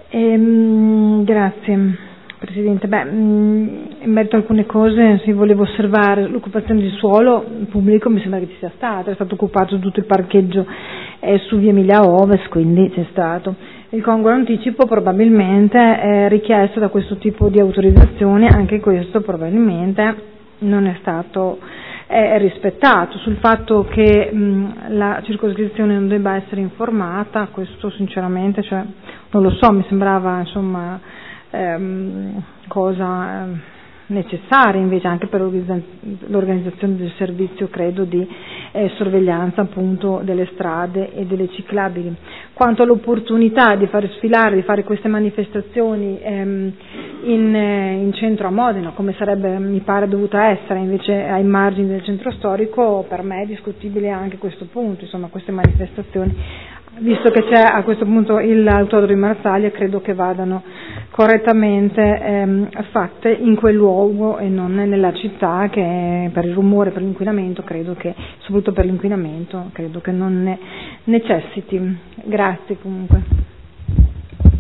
Grazie Presidente. In merito a alcune cose, se volevo osservare l'occupazione di suolo pubblico, mi sembra che ci sia stata, è stato occupato tutto il parcheggio su via Emilia Ovest, quindi c'è stato. Il congruo anticipo probabilmente è richiesto da questo tipo di autorizzazione, anche questo probabilmente non è stato rispettato. Sul fatto che la circoscrizione non debba essere informata, questo sinceramente non lo so, mi sembrava cosa necessaria invece anche per l'organizzazione del servizio, credo, di sorveglianza appunto delle strade e delle ciclabili. Quanto all'opportunità di fare sfilare, di fare queste manifestazioni in centro a Modena, come sarebbe, mi pare, dovuta essere invece ai margini del centro storico, per me è discutibile anche questo punto, queste manifestazioni, visto che c'è a questo punto l'autodromo di Marsaglia, credo che vadano correttamente fatte in quel luogo e non nella città, che per il rumore, per l'inquinamento, soprattutto per l'inquinamento, credo che non ne necessiti. Grazie comunque.